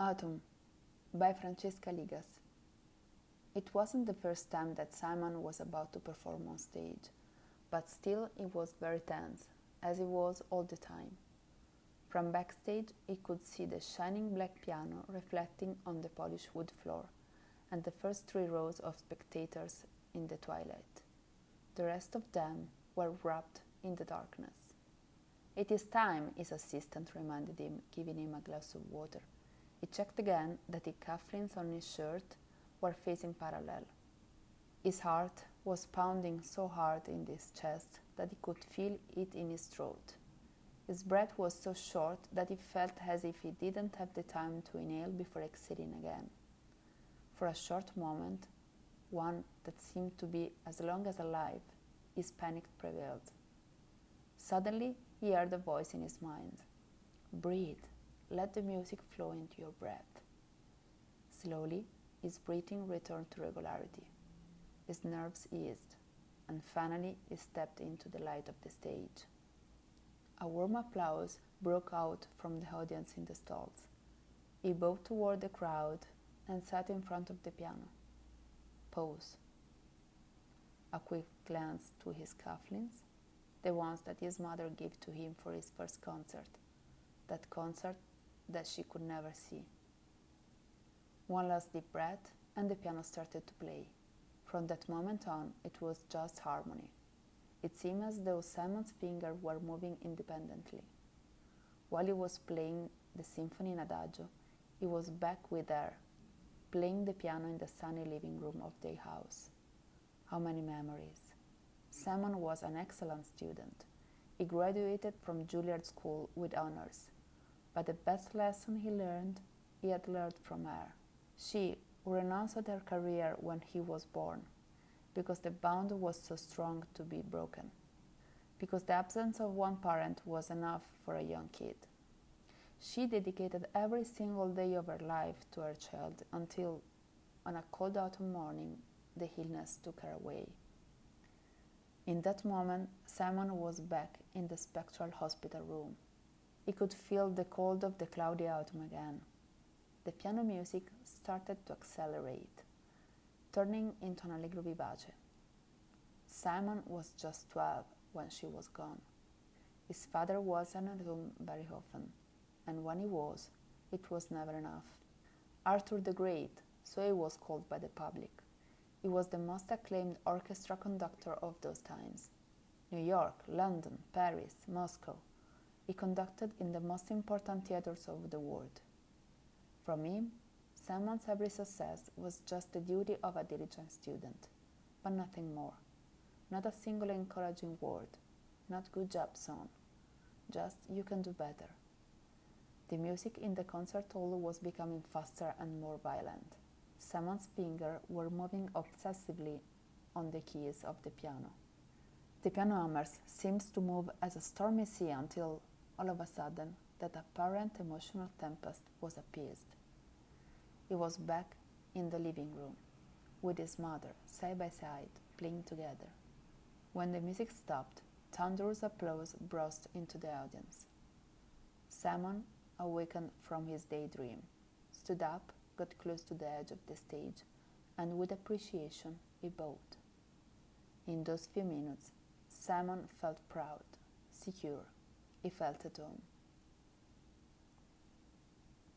Autumn by Francesca Ligas. It wasn't the first time that Simon was about to perform on stage, but still it was very tense, as it was all the time. From backstage, he could see the shining black piano reflecting on the polished wood floor, and the first 3 rows of spectators in the twilight. The rest of them were wrapped in the darkness. "It is time," his assistant reminded him, giving him a glass of water. He checked again that the cufflinks on his shirt were facing parallel. His heart was pounding so hard in his chest that he could feel it in his throat. His breath was so short that he felt as if he didn't have the time to inhale before exhaling again. For a short moment, one that seemed to be as long as alive, his panic prevailed. Suddenly, he heard a voice in his mind. "Breathe. Let the music flow into your breath." Slowly, his breathing returned to regularity. His nerves eased, and finally he stepped into the light of the stage. A warm applause broke out from the audience in the stalls. He bowed toward the crowd and sat in front of the piano. Pause. A quick glance to his cufflinks, the ones that his mother gave to him for his first concert, that concert that she could never see. One last deep breath, and the piano started to play. From that moment on, it was just harmony. It seemed as though Simon's fingers were moving independently. While he was playing the symphony in Adagio, he was back with her, playing the piano in the sunny living room of their house. How many memories! Simon was an excellent student. He graduated from Juilliard School with honors. But the best lesson he had learned from her. She, who renounced her career when he was born, because the bond was so strong to be broken, because the absence of one parent was enough for a young kid. She dedicated every single day of her life to her child until, on a cold autumn morning, the illness took her away. In that moment, Simon was back in the spectral hospital room. He could feel the cold of the cloudy autumn again. The piano music started to accelerate, turning into an allegro vivace. Simon was just 12 when she was gone. His father wasn't at home very often, and when he was, it was never enough. Arthur the Great, so he was called by the public. He was the most acclaimed orchestra conductor of those times. New York, London, Paris, Moscow. He conducted in the most important theaters of the world. From him, Simon's every success was just the duty of a diligent student, but nothing more. Not a single encouraging word, not "good job, son," just "you can do better." The music in the concert hall was becoming faster and more violent. Simon's fingers were moving obsessively on the keys of the piano. The piano hammers seemed to move as a stormy sea until, all of a sudden, that apparent emotional tempest was appeased. He was back in the living room, with his mother, side by side, playing together. When the music stopped, thunderous applause burst into the audience. Simon awakened from his daydream, stood up, got close to the edge of the stage, and with appreciation he bowed. In those few minutes, Simon felt proud, secure. He felt at home.